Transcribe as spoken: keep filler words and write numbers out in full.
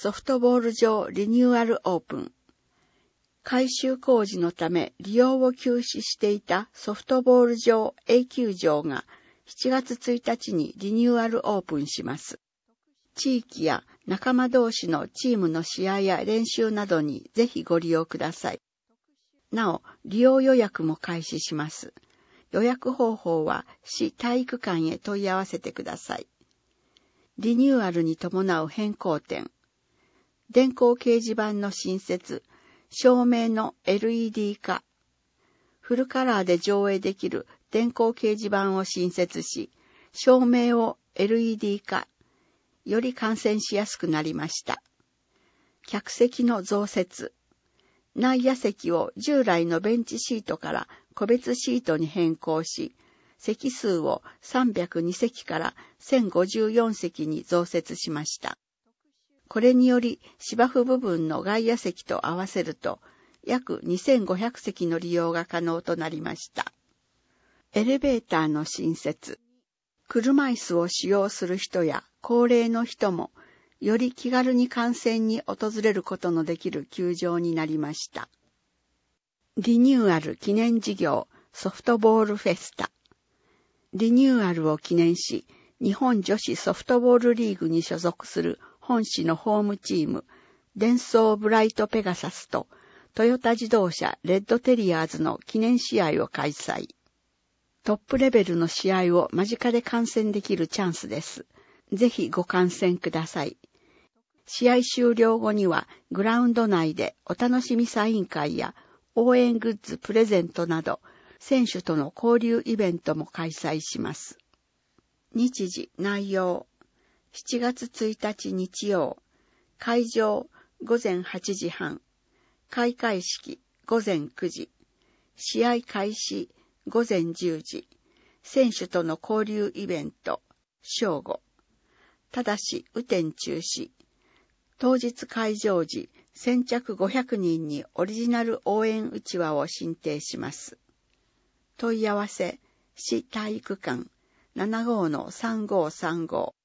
ソフトボール場リニューアルオープン。改修工事のため利用を休止していたソフトボール場 A 球場がしちがつついたちにリニューアルオープンします。地域や仲間同士のチームの試合や練習などにぜひご利用ください。なお、利用予約も開始します。予約方法は市体育館へ問い合わせてください。リニューアルに伴う変更点。電光掲示板の新設、照明の エルイーディー 化。フルカラーで上映できる電光掲示板を新設し、照明を エルイーディー 化。より観戦しやすくなりました。客席の増設。内野席を従来のベンチシートから個別シートに変更し、席数をさんびゃくにせきからせんごじゅうよんせきに増設しました。これにより芝生部分の外野席と合わせると約にせんごひゃくせきの利用が可能となりました。エレベーターの新設。車椅子を使用する人や高齢の人もより気軽に観戦に訪れることのできる球場になりました。リニューアル記念事業ソフトボールフェスタ。リニューアルを記念し、日本女子ソフトボールリーグに所属する本市のホームチーム、デンソーブライトペガサスとトヨタ自動車レッドテリアーズの記念試合を開催。トップレベルの試合を間近で観戦できるチャンスです。ぜひご観戦ください。試合終了後にはグラウンド内でお楽しみサイン会や応援グッズプレゼントなど選手との交流イベントも開催します。日時内容。しちがつついたち日曜。会場ごぜんはちじはん。開会式ごぜんくじ。試合開始ごぜんじゅうじ。選手との交流イベント正午。ただし雨天中止。当日会場時、先着ごひゃくにんにオリジナル応援うちわを進呈します。問い合わせ、市体育館 ななごうのさんごうさんごう